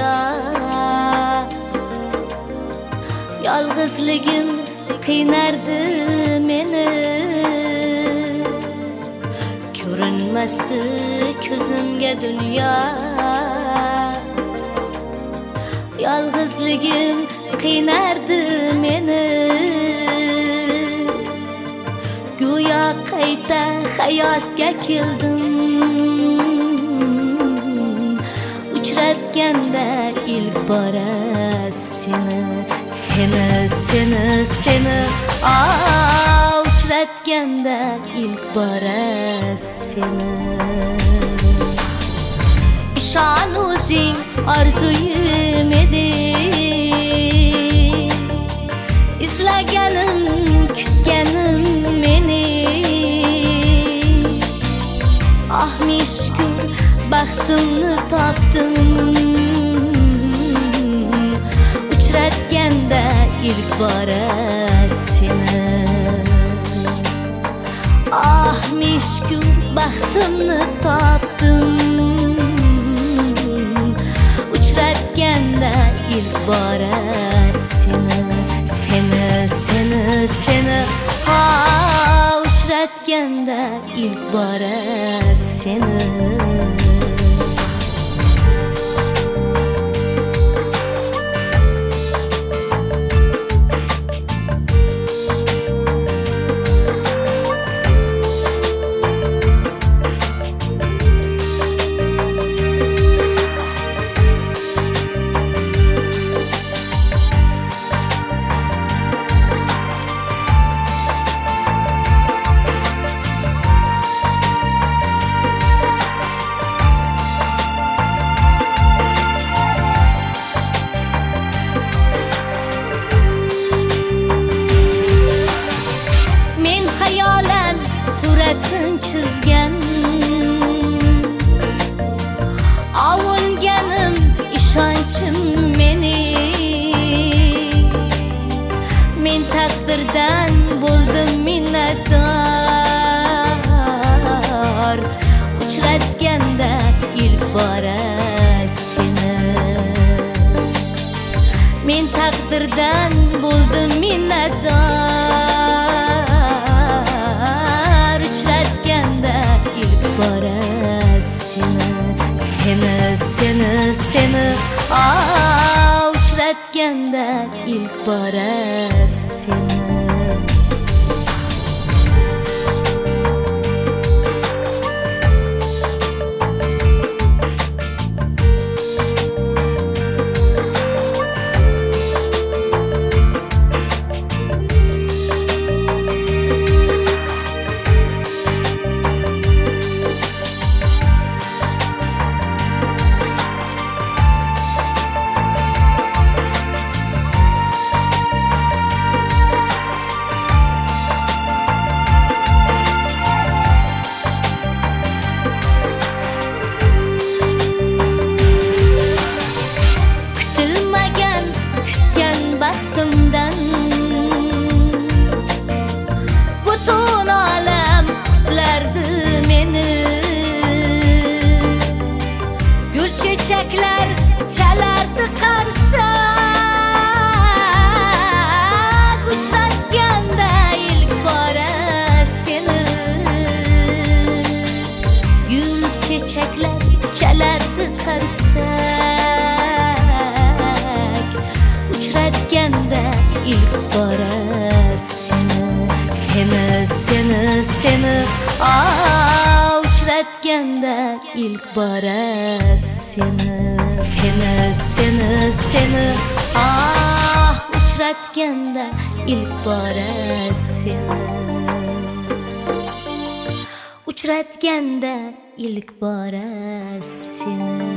dünya. Yalgızligim qiynardi meni, ko'rinmasdi ko'zimga dünya. Yalgızligim qiynardi meni, go'yo qayta hayotga keldim. Uchratganda ilk bora seni, uchratganda ilk bora seni. İshon o'zing orzuyim eding, izlaganim kutganim meni. Ah mishkur baxtimni topdim, uchratganda ilk bora seni. Ah mishkur baxtimni topdim, uchratganda ilk bora seni. Ha uchratganda ilk bora seni. Hayolan suratın chizgan, avunganim ishonchim meni. Men taqdirdan bo'ldim minnatdor, uchratganda ilk bora seni. Men taqdirdan bo'ldim minnatdor, uchratganda ilk bora seni. Ah uchratganda ilk bora seni. Baxtimdan butun olam qutlardi meni. Gul chechaklar chalardi qarsak, uchratganda ilk bora seni. Gul chechaklar chalardi qarsak, uchratganda ilk bora seni. Ah uchratganda ilk bora seni. Ah uchratganda ilk bora seni. Uchratganda ilk bora seni.